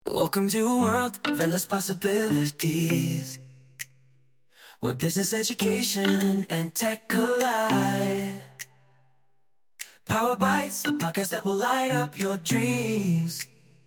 Welcome to a world of endless possibilities, where business, education, and tech collide. Power Bites, the podcast that will light up your dreams.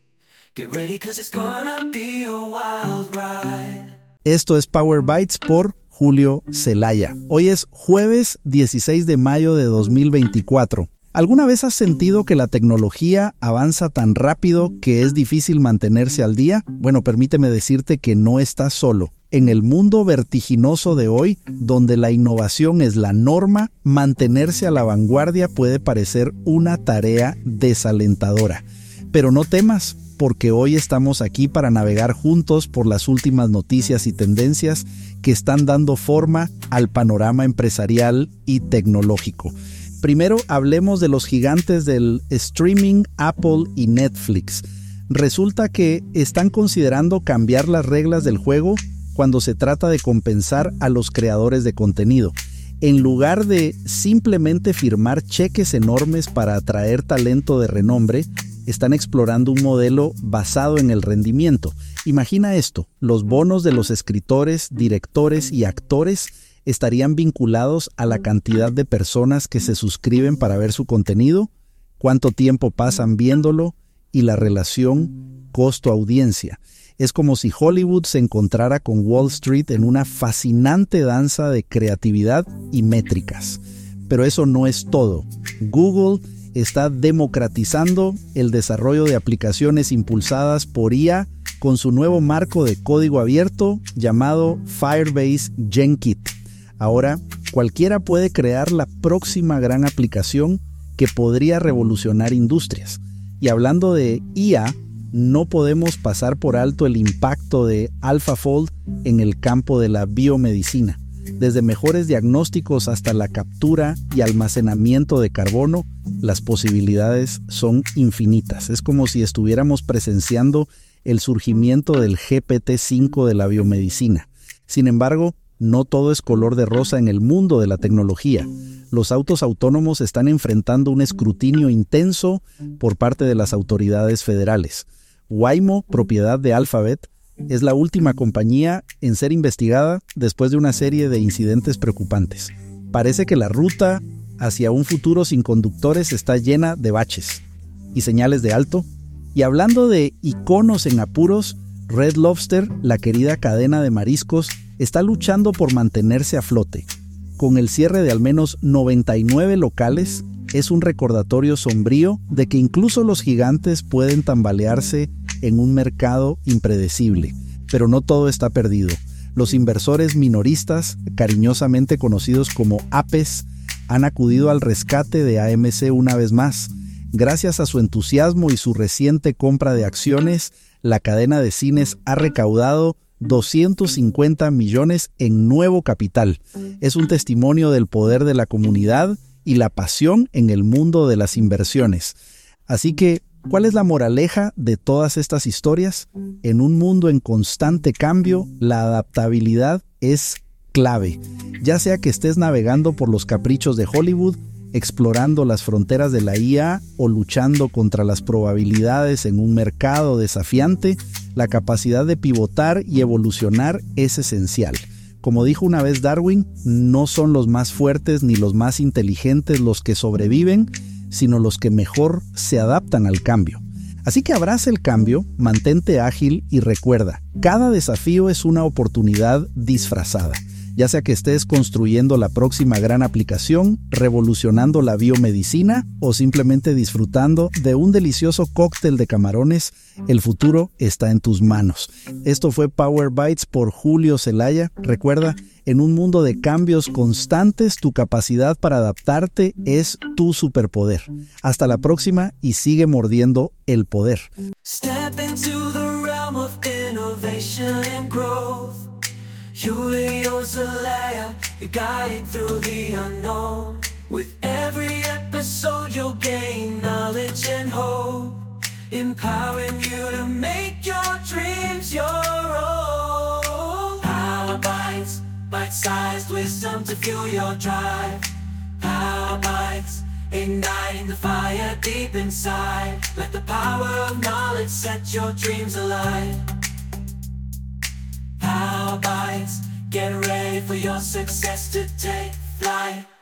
Get ready, cause it's gonna be a wild ride. Esto es Power Bites por Julio Zelaya. Hoy es jueves 16 de mayo de 2024. ¿Alguna vez has sentido que la tecnología avanza tan rápido que es difícil mantenerse al día? Bueno, permíteme decirte que no estás solo. En el mundo vertiginoso de hoy, donde la innovación es la norma, mantenerse a la vanguardia puede parecer una tarea desalentadora. Pero no temas, porque hoy estamos aquí para navegar juntos por las últimas noticias y tendencias que están dando forma al panorama empresarial y tecnológico. Primero, hablemos de los gigantes del streaming, Apple y Netflix. Resulta que están considerando cambiar las reglas del juego cuando se trata de compensar a los creadores de contenido. En lugar de simplemente firmar cheques enormes para atraer talento de renombre, están explorando un modelo basado en el rendimiento. Imagina esto: los bonos de los escritores, directores y actores estarían vinculados a la cantidad de personas que se suscriben para ver su contenido, cuánto tiempo pasan viéndolo y la relación costo-audiencia. Es como si Hollywood se encontrara con Wall Street en una fascinante danza de creatividad y métricas. Pero eso no es todo. Google está democratizando el desarrollo de aplicaciones impulsadas por IA con su nuevo marco de código abierto llamado Firebase GenKit. Ahora, cualquiera puede crear la próxima gran aplicación que podría revolucionar industrias. Y hablando de IA, no podemos pasar por alto el impacto de AlphaFold en el campo de la biomedicina. Desde mejores diagnósticos hasta la captura y almacenamiento de carbono, las posibilidades son infinitas. Es como si estuviéramos presenciando el surgimiento del GPT-5 de la biomedicina. Sin embargo, no todo es color de rosa en el mundo de la tecnología. Los autos autónomos están enfrentando un escrutinio intenso por parte de las autoridades federales. Waymo, propiedad de Alphabet, es la última compañía en ser investigada después de una serie de incidentes preocupantes. Parece que la ruta hacia un futuro sin conductores está llena de baches y señales de alto. Y hablando de iconos en apuros, Red Lobster, la querida cadena de mariscos, está luchando por mantenerse a flote. Con el cierre de al menos 99 locales, es un recordatorio sombrío de que incluso los gigantes pueden tambalearse en un mercado impredecible. Pero no todo está perdido. Los inversores minoristas, cariñosamente conocidos como APES, han acudido al rescate de AMC una vez más. Gracias a su entusiasmo y su reciente compra de acciones, la cadena de cines ha recaudado 250 millones en nuevo capital. Es un testimonio del poder de la comunidad y la pasión en el mundo de las inversiones. Así que, ¿cuál es la moraleja de todas estas historias? En un mundo en constante cambio, la adaptabilidad es clave. Ya sea que estés navegando por los caprichos de Hollywood, explorando las fronteras de la IA o luchando contra las probabilidades en un mercado desafiante, la capacidad de pivotar y evolucionar es esencial. Como dijo una vez Darwin, no son los más fuertes ni los más inteligentes los que sobreviven, sino los que mejor se adaptan al cambio. Así que abraza el cambio, mantente ágil y recuerda, cada desafío es una oportunidad disfrazada. Ya sea que estés construyendo la próxima gran aplicación, revolucionando la biomedicina o simplemente disfrutando de un delicioso cóctel de camarones, el futuro está en tus manos. Esto fue Power Bites por Julio Zelaya. Recuerda, en un mundo de cambios constantes, tu capacidad para adaptarte es tu superpoder. Hasta la próxima y sigue mordiendo el poder. Step into the realm of innovation and growth. Julio Zelaya, you're guiding through the unknown. With every episode you'll gain knowledge and hope, empowering you to make your dreams your own. Power Bites, bite-sized wisdom to fuel your drive. Power Bites, igniting the fire deep inside. Let the power of knowledge set your dreams alight. Power Bytes, get ready for your success to take flight.